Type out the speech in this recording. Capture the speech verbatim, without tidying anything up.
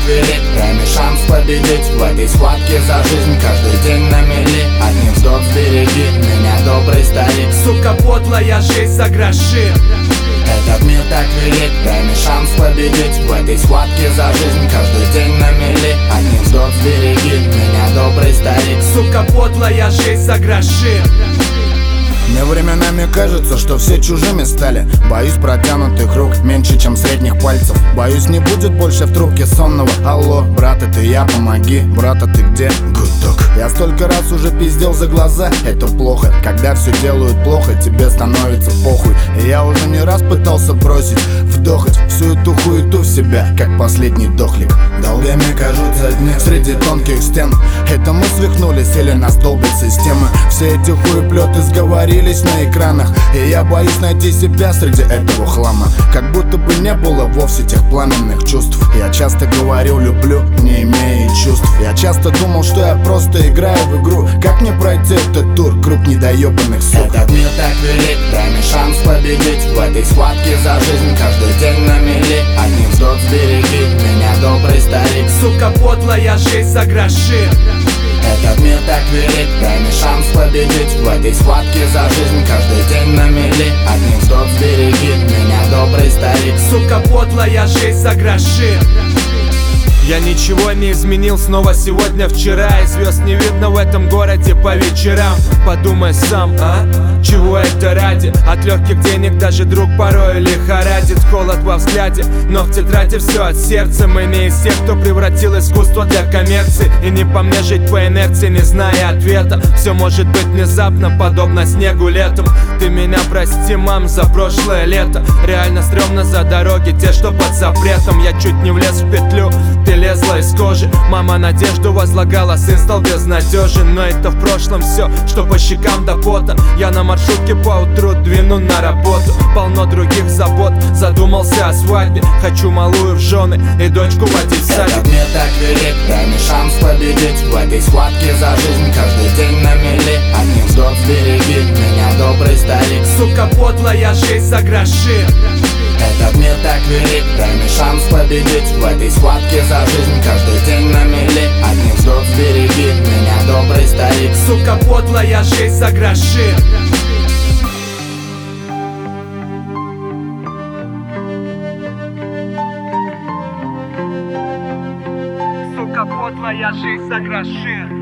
велик, дай мне шанс победить в этой схватке за жизнь. Каждый день на мели, одним вздох сбереги меня, добрый старик. Сука, подлая жизнь за гроши. Этот мир так велик, дай мне шанс победить в этой схватке за жизнь. Каждый день на мели, одним вздох сбереги меня, добрый старик. Сука, подлая жизнь за гроши. Мне временами кажется, что все чужими стали. Боюсь протянутых рук меньше, чем средних пальцев. Боюсь, не будет больше в трубке сонного. Алло, брат, это я, помоги. Брат, а ты где? Гудок. Я столько раз уже пиздел за глаза, это плохо. Когда все делают плохо, тебе становится похуй. И я уже не раз пытался бросить, вдохать всю эту хуету в себя, как последний дохлик. Долгими кажутся дни среди тонких стен. Это мы свихнулись или нас долбит система. Все эти хуеплеты сговорились на экранах, и я боюсь найти себя среди этого хлама. Как будто бы не было вовсе тех пламенных чувств. Я часто говорю люблю, не имея чувств. Я часто думал, что я просто играю в игру. Как мне пройти этот тур, круг недоебанных сук? Этот мир так велик, дай мне шанс победить в этой схватке за жизнь. Каждый день на мели, одним вздох сбереги меня, добрый старик. Сука, подлая жизнь за гроши. Этот мир так велик, дай мне шанс победить в этой схватке за жизнь. Каждый день на мели, одним вздох сбереги меня, добрый старик. Сука, подлая жизнь за гроши. Я ничего не изменил, снова сегодня вчера. И звезд не видно в этом городе по вечерам. Подумай сам, а? Чего это ради? От легких денег даже друг порой лихорадит. Холод во взгляде, но в тетради все от сердца. Мы не из тех, кто превратил искусство для коммерции. И не по мне жить по инерции, не зная ответа. Все может быть внезапно, подобно снегу летом. Ты меня прости, мам, за прошлое лето. Реально стрёмно за дороги, те, что под запретом. Я чуть не влез в петлю, ты лезла из кожи. Мама надежду возлагала, сын стал безнадежен. Но это в прошлом все, что по щекам до пота. Я на маршрутке по утру двину на работу. Полно других забот, задумался о свадьбе. Хочу малую в жены и дочку водить в садик. Этот мир так велик, дай мне шанс победить в этой схватке за жизнь. Каждый день на мели, одним вздох сбереги меня, добрый старик. Сука, подлая жизнь за гроши. Этот мир так велик, дай мне шанс победить в этой схватке за жизнь. Каждый день на мели, одним вздох сбереги меня, добрый старик. Сука, подлая жизнь за гроши. Сука, подлая жизнь за гроши.